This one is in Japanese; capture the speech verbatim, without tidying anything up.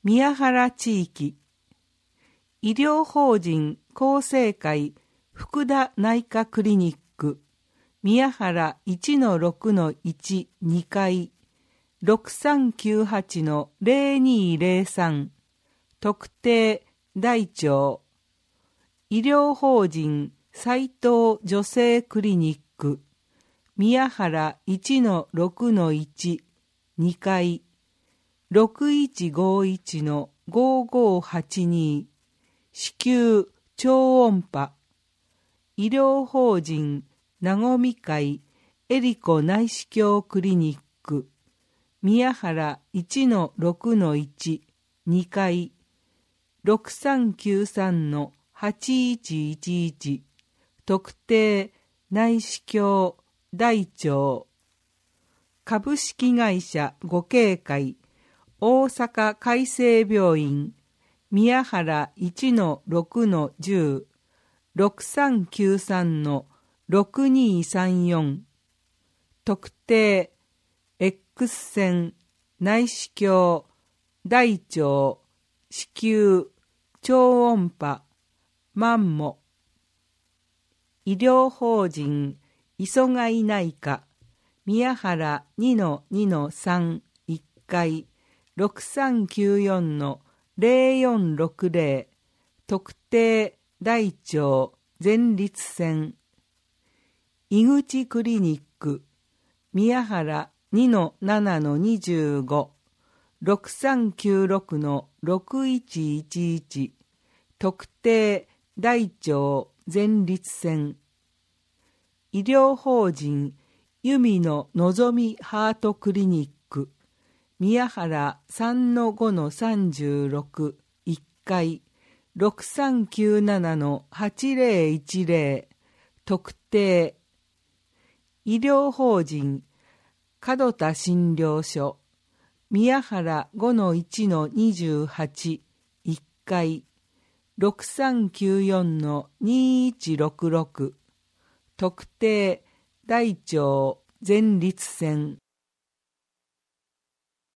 宮原地域医療法人厚生会福田内科クリニック宮原 いちのろくのいち にかい ろくさんきゅうはちのぜろにぜろさん 特定大腸医療法人斉藤女性クリニック宮原 いちのろくのいち にかい ろくいちごいちのごごはちに 子宮超音波医療法人なごみ会エリコ内視鏡クリニック宮原 いちのろくのいち にかい ろくさんきゅうさんのはちいちいちいち 特定内視鏡大腸株式会社五慶会大阪海生病院宮原 いちのろくのじゅう ろくさんきゅうさんのろくにさんよん 特定 X 線内視鏡大腸子宮超音波マンモ医療法人磯貝内科宮原 にのにのさん いっかい ろくさんきゅうよんのぜろよんろくぜろ 特定大腸前立腺井口クリニック宮原 にのななのにじゅうご ろくさんきゅうろくのろくいちいちいち 特定大腸前立腺医療法人弓ののぞみハートクリニック宮原 さんのごのさんじゅうろく いっかい ろくさんきゅうななのはちぜろいちぜろ 特定医療法人門田診療所宮原 ごのいちのにじゅうはち いっかい ろくさんきゅうよんのにいちろくろく 特定大腸前立腺